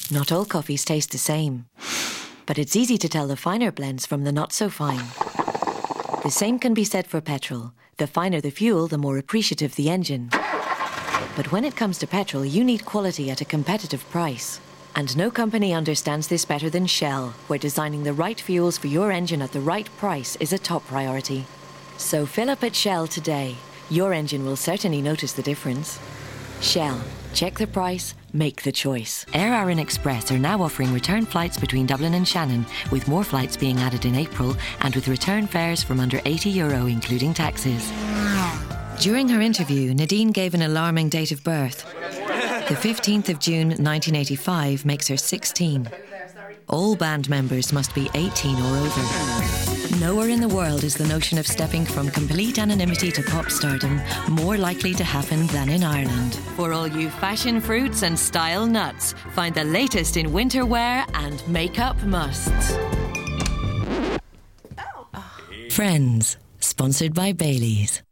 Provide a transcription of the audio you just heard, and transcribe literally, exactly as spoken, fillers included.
Not all coffees taste the same, but it's easy to tell the finer blends from the not so fine. The same can be said for petrol. The finer the fuel, the more appreciative the engine. But when it comes to petrol, you need quality at a competitive price. And no company understands this better than Shell, where designing the right fuels for your engine at the right price is a top priority. So fill up at Shell today. Your engine will certainly notice the difference. Shell. Check the price, make the choice. Air Aran Express are now offering return flights between Dublin and Shannon, with more flights being added in April and with return fares from under eighty euro including taxes. During her interview, Nadine gave an alarming date of birth. The fifteenth of June nineteen eighty-five makes her sixteen. All band members must be eighteen or over. Nowhere in the world is the notion of stepping from complete anonymity to pop stardom more likely to happen than in Ireland. For all you fashion fruits and style nuts, find the latest in winter wear and makeup musts. Friends, sponsored by Baileys.